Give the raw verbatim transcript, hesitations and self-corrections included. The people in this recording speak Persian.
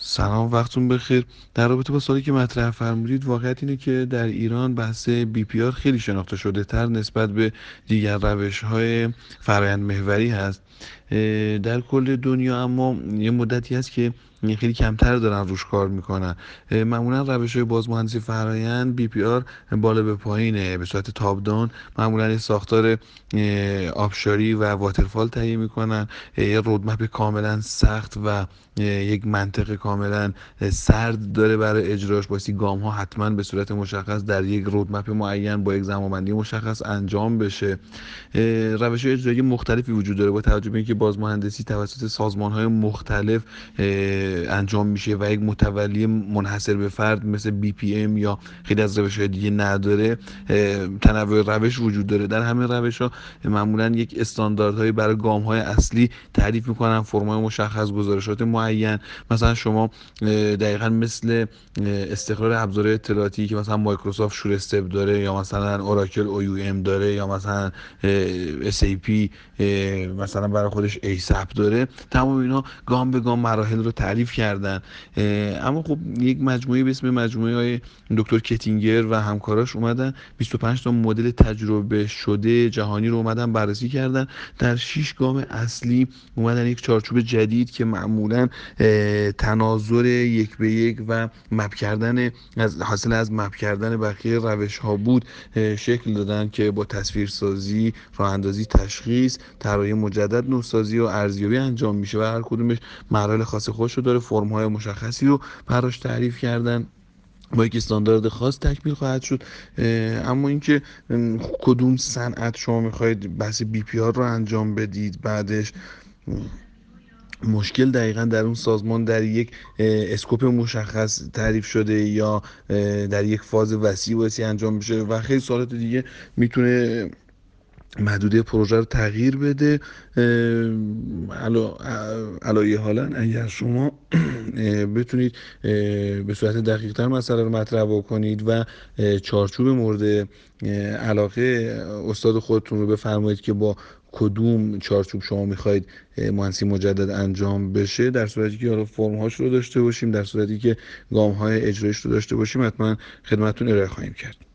سلام، وقتون بخیر. در رابطه با سوالی که مطرح فرمودید، واقعیت اینه که در ایران بحث بی پی آر خیلی شناخته شده تر نسبت به دیگر روش های فرآیند محوری هست. در کل دنیا اما یه مدتی هست که خیلی کمتر دارن روش کار میکنن. معمولا روش های بازمهندسی فرآیند بی پی آر بالا به پایینه، به صورت تابدان. معمولا یه ساختار آبشاری و واترفال تهیه میکنن، یه رودمپ کاملا سخت و یک منطقه کاملا سرد داره برای اجراش. بایستی گام ها حتما به صورت مشخص در یک رودمپ معین با یک زمانبندی مشخص انجام بشه. روش های اجرایی مختلفی وجود داره با توجه به اینکه بازمهندسی توسط سازمان های مختلف انجام میشه و یک متولی منحصر به فرد مثل بی پی ام یا خیلی از روش های دیگه نداره. تنوع روش وجود داره. در همه روش ها معمولا یک استانداردهایی برای گام های اصلی تعریف میکنن، فرمای مشخص، گزارشات معین. مثلا شما دقیقا مثل استقرار ابزار اطلاعاتی که مثلا مایکروسافت شور استپ داره، یا مثلا اوراکل او یو ام داره، یا مثلا اس ای پی مثلا برای خودش ایسپ داره، تمام اینا گام به گام مراحل رو تعریف کردن. اما خب یک مجموعه به اسم مجموعه های دکتر کتینگر و همکاراش اومدن بیست و پنج تا مدل تجربه شده جهانی رو اومدن بررسی کردن. در شش گام اصلی اومدن یک چارچوب جدید که معمولا تناظر یک به یک و مپ کردن از حاصل از مپ کردن بقیه روش ها بود شکل دادن که با تصویرسازی، راه اندازی، تشخیص، طراحی مجدد، نوسازی و ارزیابی انجام میشه و هر کدومش مراحل خاص خودش رو داره. فرم های مشخصی رو براش تعریف کردن، با یک استاندارد خاص تکمیل خواهد شد. اما اینکه کدوم صنعت شما میخواید بحث بی پی آر رو انجام بدید، بعدش مشکل دقیقا در اون سازمان در یک اسکوپ مشخص تعریف شده یا در یک فاز وسیع وسیع انجام بشه و خیلی سوالات دیگه میتونه محدوده پروژه رو تغییر بده. علایه حالا اگر شما بتونید به صورت دقیق تر مسئله رو مطرح بکنید و چارچوب مورد علاقه استاد خودتون رو بفرمایید که با کدوم چارچوب شما میخواید مهندسی مجدد انجام بشه، در صورتی که حالا فرم هاش رو داشته باشیم، در صورتی که گام های اجرایش رو داشته باشیم، حتما خدمتتون ارائه خواهیم کرد.